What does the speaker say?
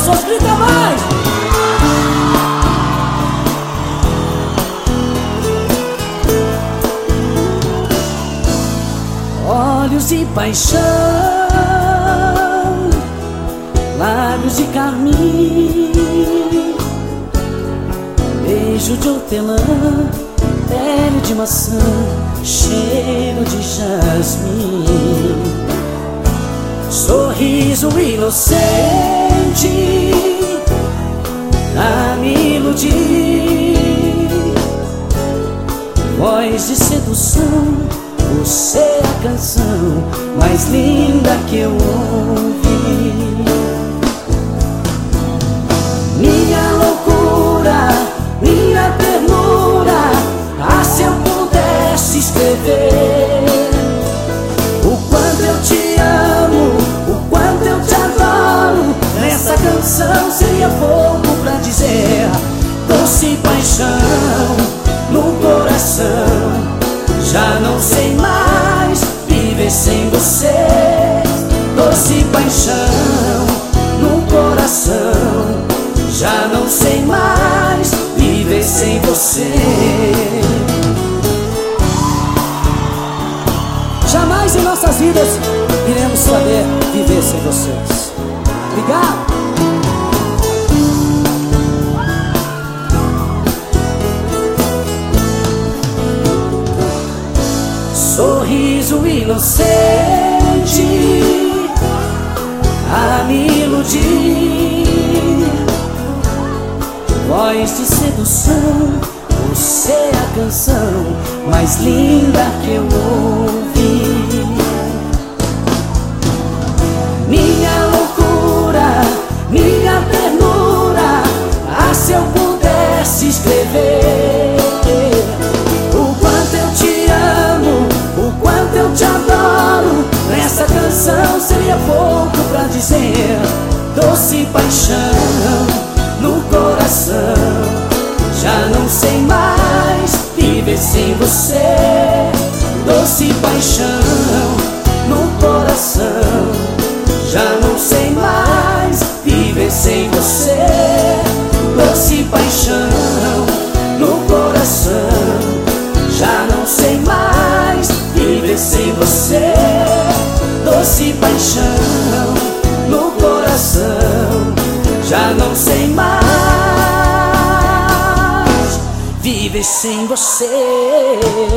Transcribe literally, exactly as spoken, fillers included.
pessoas, grita mais! Olhos de paixão, lábios de carmim, beijo de hortelã, pele de maçã, cheiro de jasmim, sorriso inocente a me iludir, voz de sedução. Você é a canção mais linda que eu ouvi. Minha loucura, minha ternura, ah, se eu pudesse escrever o quanto eu te amo, o quanto eu te adoro, nessa canção seria pouco pra dizer. Doce paixão no coração, já não sei mais viver sem você. Doce paixão no coração, já não sei mais viver sem você. Jamais em nossas vidas iremos saber viver sem vocês. Obrigado. Sorriso inocente a me iludir, voz de sedução. Você é a canção mais linda que eu ouvi. Minha loucura, minha ternura, ah, se eu pudesse escrever o quanto eu te amo, o quanto eu te adoro, nessa canção seria pouco pra dizer. Doce paixão no coração, já não sei mais viver sem você. Doce paixão no coração, já não sei mais viver sem você. Doce paixão no coração, já não sei mais viver sem você. Doce paixão no coração, já não sei mais viver sem você.